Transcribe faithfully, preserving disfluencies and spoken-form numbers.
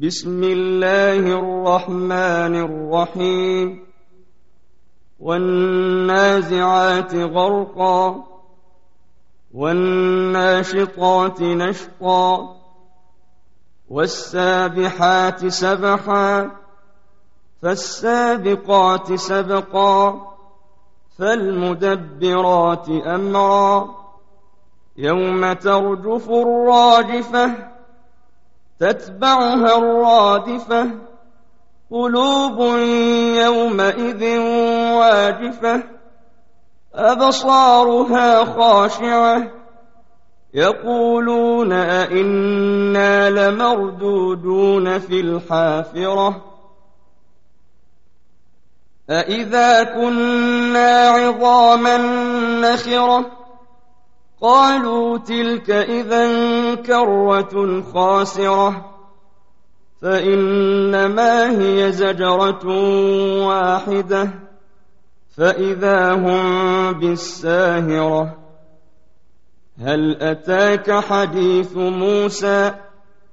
بسم الله الرحمن الرحيم والنازعات غرقا والناشطات نشطا والسابحات سبحا فالسابقات سبقا فالمدبرات أمرا يوم ترجف الراجفة تتبعها الرادفة قلوب يومئذ واجفة أبصارها خاشعة يقولون أئنا لمردودون في الحافرة أئذا كنا عظاما نخرة قالوا تلك إذا كرة خاسرة فإنما هي زجرة واحدة فإذا هم بالساهرة هل أتاك حديث موسى